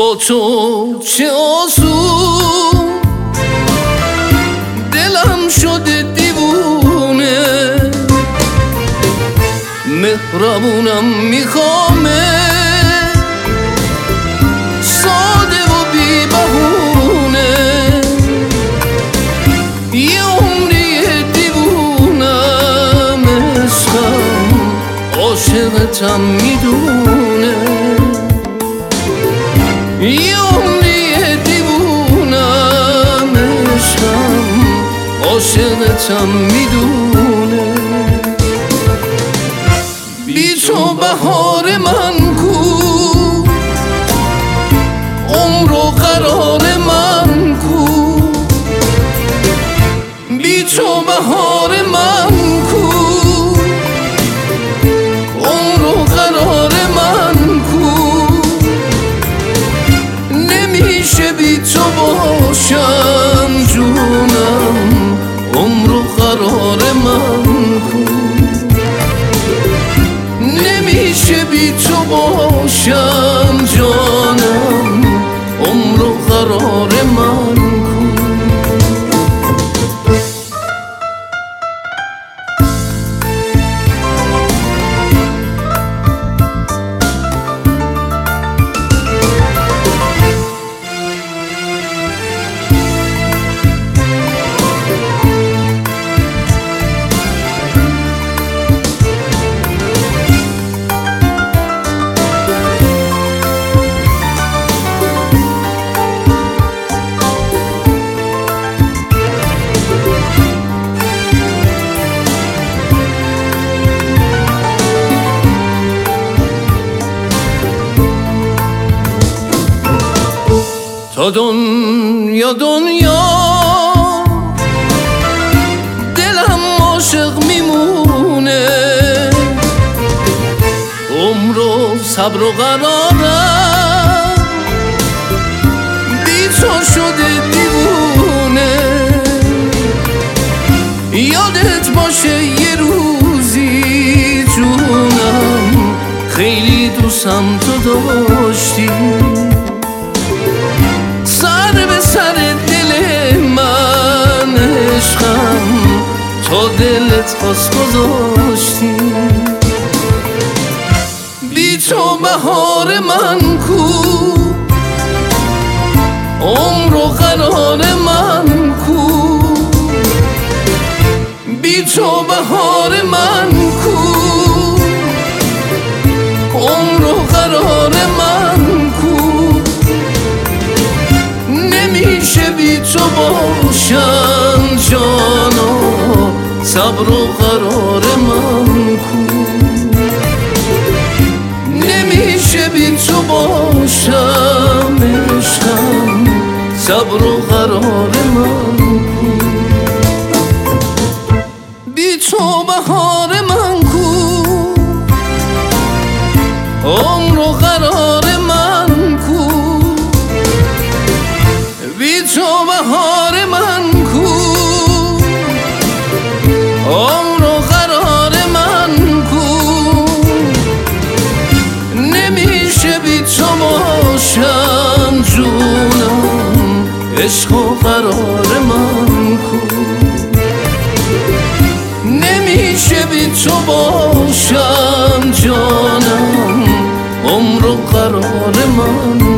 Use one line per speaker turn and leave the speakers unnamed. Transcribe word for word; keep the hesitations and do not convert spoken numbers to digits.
با تو چه آسون دلم شده دیوونه، مهربونم میخوامه ساده و بی بهونه، یه عمری دیوونم عشقم عاشقتم میدونه، یه عمری دیوونم عشقم عاشقتم میدونه. بی تو بهار من کو، عمر و قرار من کو، بی تو بهار من کو، عمر و قرار من کو، نمیشه بی تو باشم جونم، عمر و قرار من کو، نمیشه بی تو باشم جانم، عمر و قرار من کو. تا دنیا دنیا دلم عاشق میمونه، عمر و صبر و قرارم بی تو شده دیوونه، یادت باشه یه روزی جونم خیلی دوستم تو داشتی، سر به سر دل من عشقم تا دلت خواست گذاشتی، بی تو بهار من کو، عمر و قرار من کو، بی تو بهار من کو، عمر و قرار من کو، نمیشه بی تو باشم جانا، صبر و قرار من کو، نمیشه بی تو باشم عشقم، صبر و قرار من کو، بی تو بهار من کو، عمر و قرار من کو، بی تو بهار من کو، عمر و قرار من کو، نمیشه بی تو باشم جونم، عشق و قرار من کو، نمیشه بی تو باشم جانم، عمر و قرار من